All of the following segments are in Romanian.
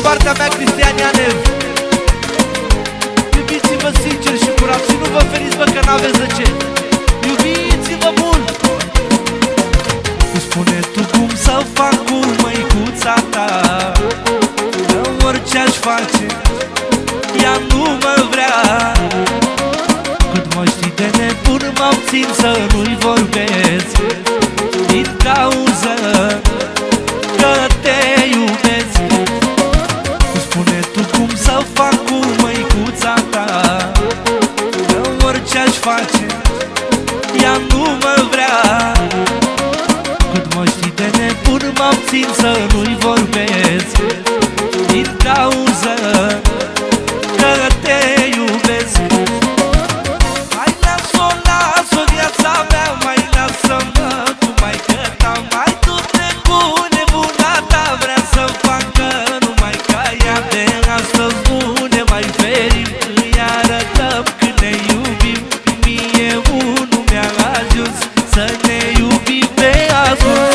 partea mea, Cristian Ianev. Iubiți-vă sincer și curat și nu vă feriți, bă, că n-aveți de ce. Iubiți-vă mult. Spune tu cum să fac cu măicuța ta, că orice aș face ea nu mă vrea. Cât mă știi de nebun, mă-țin să nu-i vorbesc, din cauză că te iubesc. Spune tu cum să fac cu măicuța ta, că orice aș face ea nu mă vrea. Cât mă știi de nebun, mă-țin să nu-i vorbesc, din cauză că te iubesc. Mai las-o, las-o viața mea, mai lasă-mă cu maică ta, mai du-te cu nebuna ta, vrea să facă numai ca ea. De astăzi nu ne mai ferim, îi arătăm când ne iubim. Mie unul mi-a ajuns să ne iubim pe ascult.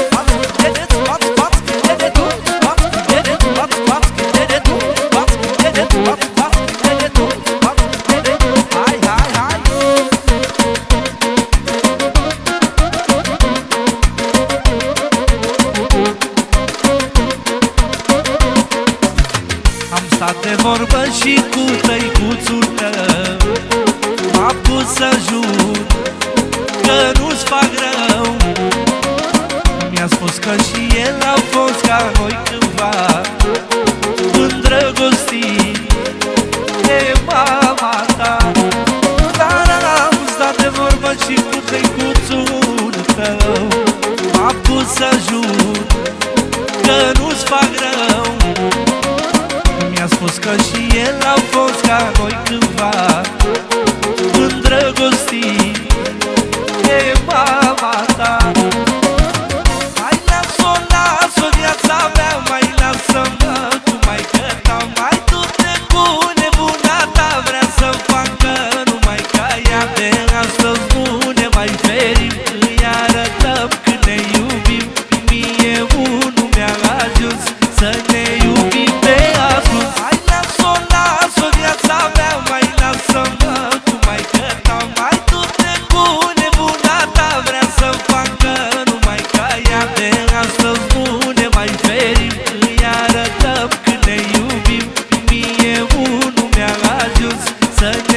Am stat de vorbă și cu tăicuțul tău, m-a pus să jur că nu-ți fac rău. Mi-a spus că și el a fost ca noi cândva, îndrăgostit de mama ta. Dar am stat de vorbă și cu tăicuțul tău, m-a pus să jur că nu-ți fac rău. Mi-a spus că și el a fost ca noi cândva, îndrăgostit de mama ta. Mai las-o, las-o viața mea, mai lasă-mă cu maică ta, mai du-te cu nebuna ta, vrea să facă numai ca ea. De astăzi nu ne mai ferim, îi arătăm când ne iubim. Mie unul mi-a ajuns să ne iubim pe ascult. Mai las-o, las-o viața mea, mai lasă-mă cu maică ta, mai du-te cu nebuna ta, vrea să facă numai ca ea. De astăzi nu ne mai ferim, îi arătăm când ne iubim. Mie unul mi-a ajuns să